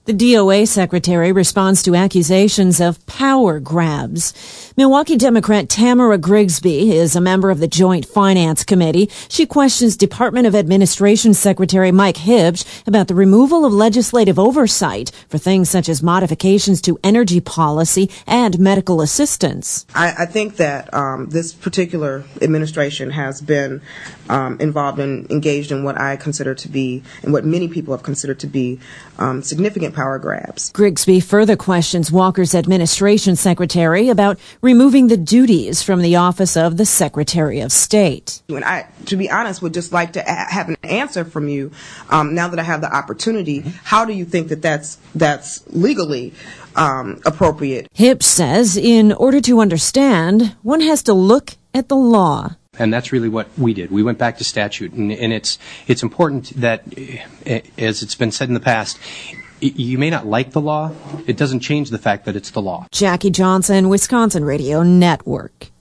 The DOA secretary responds to accusations of power grabs. Milwaukee Democrat Tamara Grigsby is a member of the Joint Finance Committee. She questions Department of Administration Secretary Mike Hibsch about the removal of legislative oversight for things such as modifications to energy policy and medical assistance. I think that this particular administration has been involved and engaged in what I consider to be, and what many people have considered to be, significant power grabs. Grigsby further questions Walker's administration secretary about removing the duties from the office of the Secretary of State. And I, to be honest, would just like to have an answer from you now that I have the opportunity. How do you think that that's legally appropriate? Hibsch says in order to understand, one has to look at the law. And that's really what we did. We went back to statute, and it's important that, as it's been said in the past, you may not like the law. It doesn't change the fact that it's the law. Jackie Johnson, Wisconsin Radio Network.